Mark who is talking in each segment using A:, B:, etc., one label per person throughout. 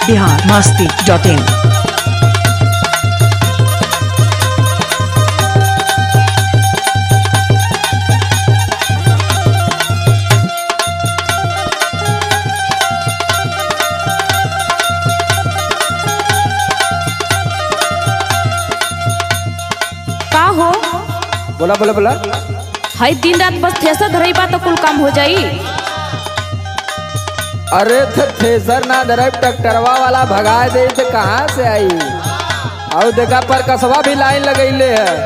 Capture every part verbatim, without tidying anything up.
A: Bihar Masti dot इन।
B: का हो
C: बोला बोला बोला।
B: हई दिन रात बस थ्रेसर धरई बा तो कुल काम हो जाई।
C: अरे थे थ्रेसर ना धरे ट्रैक्टरवा वाला भगा दे तो कहाँ से आई। और देखा पर कसवा भी लाइन लगैले है।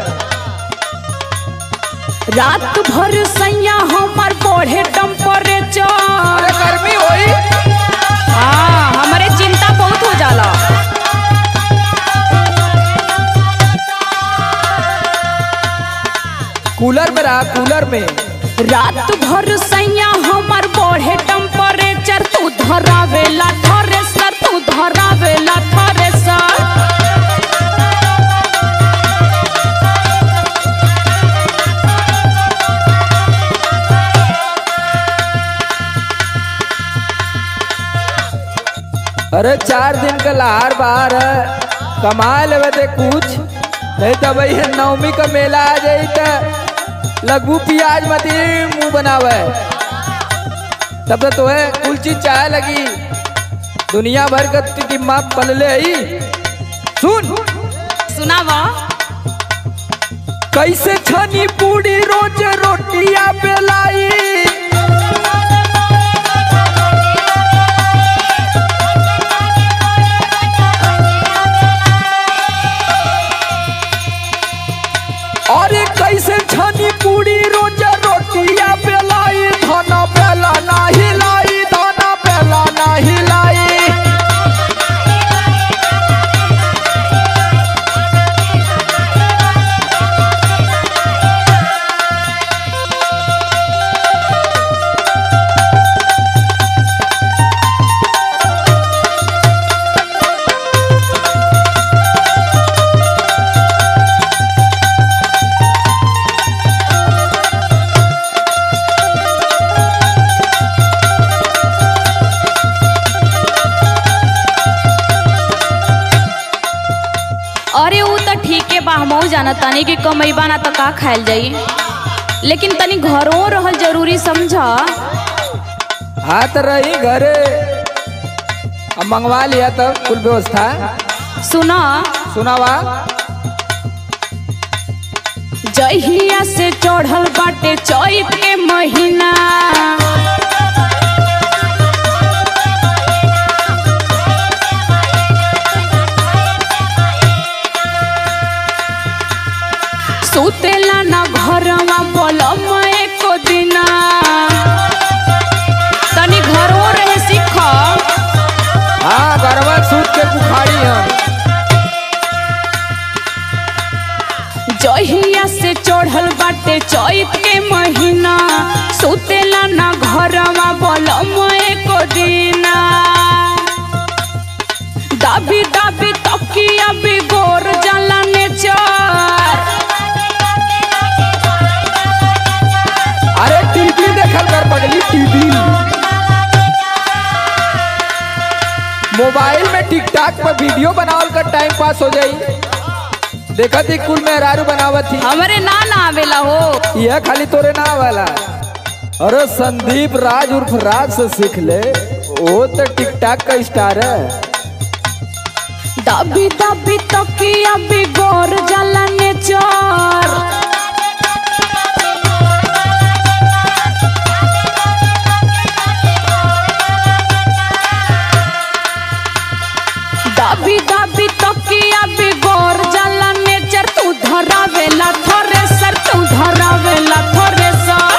B: रात भर सैया हमार बढ़े टेम्परेचर।
C: अरे गर्मी होई।
B: हाँ हमारे चिंता बहुत हो जाला।
C: कूलर में रहा कूलर में।
B: रात भर सैया हमार बढ़े टेम्परेचर। तू धरावेला थ्रेसर तू धरावेला थ्रेसर।
C: अरे चार दिन का लहार बाहर है, कमा लेवे दे कुछ। नहीं तो भाई नवमी का मेला आ जाई तो लगू प्याज मती मुंह बनावे। तब तो है कुल चीज चाहे लगी। दुनिया भर का दिमाग पलले ही। सुन
B: सुनावा
C: कैसे छनी पूरी रोज रोटियां बेलाई। अरे कैसे छनी पूरी रोज रोटिया बेलाई। धाना बेला ना हिलाई धाना बेला ना हिलाई।
B: अरे वो तो ठीक है बा, हमहू जाना तानी कि कमैबा ना तो का खायल जाई। लेकिन तनी घरों रहल जरूरी समझा।
C: हाथ रही घरे अब मंगवा लिया तब कुल व्यवस्था।
B: सुना
C: सुनावा
B: जहिया से चढ़ल बाटे चैत के महीना। सुतेला ना घरवा बोलम एको दिना। तनी घरों रहे सीख।
C: हाँ गरबा सूत के बुखारी हम।
B: जहिया से चढ़ल बाटे चैत के महीना। सुतेला ना घरवा बोलम एको दिना। दाबी दाबी तकिया बिगोर जाला नेचर।
C: अरे टीवी देखल कर पगली टीवी। मोबाइल में टिकटॉक पर वीडियो बनावल कर टाइम पास हो जाई। देखा थी कुल मेहरारू बनावत थी।
B: हमरे ना ना आवेला हो।
C: यह खाली तोरे ना वाला। अरे संदीप राज उर्फ राज से सीख ले। वो तो टिकटॉक का स्टार है।
B: दाबी दाबी तकिया बिगोर जाला नेचर। दाबी दाबी तकिया बिगोर जाला नेचर। तू धरावेला थ्रेसर तू धरावेला thresher.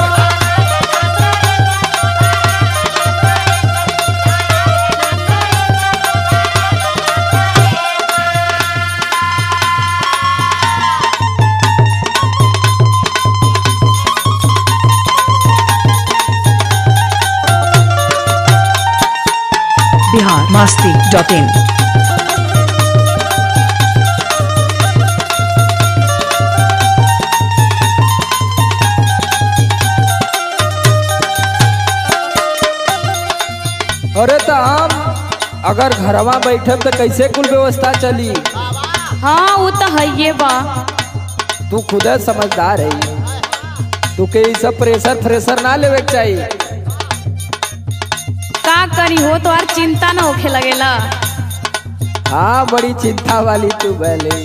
A: Bihar Masti dot in.
C: अरे तो हम अगर घरवा बैठब तो कैसे कुल व्यवस्था चली?
B: हाँ वो तो है ये बा।
C: तू खुद समझदार है, तू के ई सब प्रेशर फ्रेशर ना लेवे के चाहिए।
B: का करी हो तो यार चिंता ना होखे लगेला।
C: हाँ बड़ी चिंता वाली तू भले।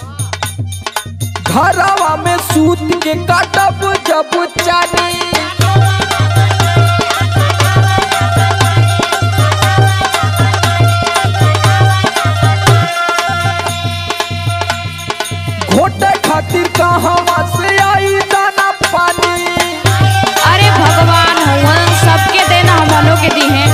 C: घरवा में सूत के काटब जब चानी, घोटे खातिर कहवा से आई दाना पानी।
B: अरे भगवान हुआ सबके देना हमनों के दी है।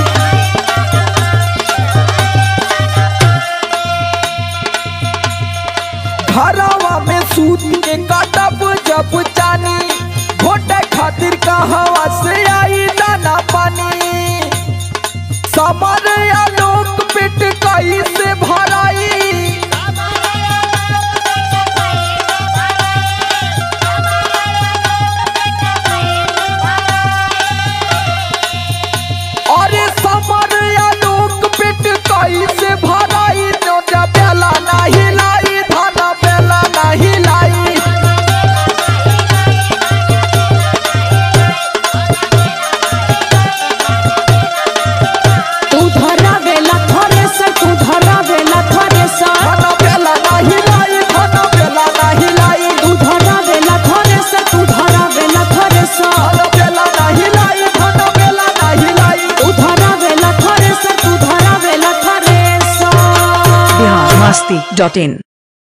C: घरवा में सूत के काटब जब चानी, घोटे खातिर कहवा से आई दाना पानी। समर आलोक पेट कई से भराई, अरे समर आलोक पेट कई से भराई। नोटा बेला नहीं लाई, धाना बेला नहीं लाई।
B: तू धरा बेला थोड़े से, तू धरा बेला थोड़े से,
C: धाना बेला नहीं लाई, धाना बेला नहीं लाई।
B: तू धरा बेला थोड़े से, तू धरा बेला थोड़े से,
C: धाना बेला नहीं लाई, धाना बेला नहीं लाई।
B: तू धरा बेला थोड़े से, तू धरा बेला थोड़े से।
A: बिहार मस्ती डॉट इन।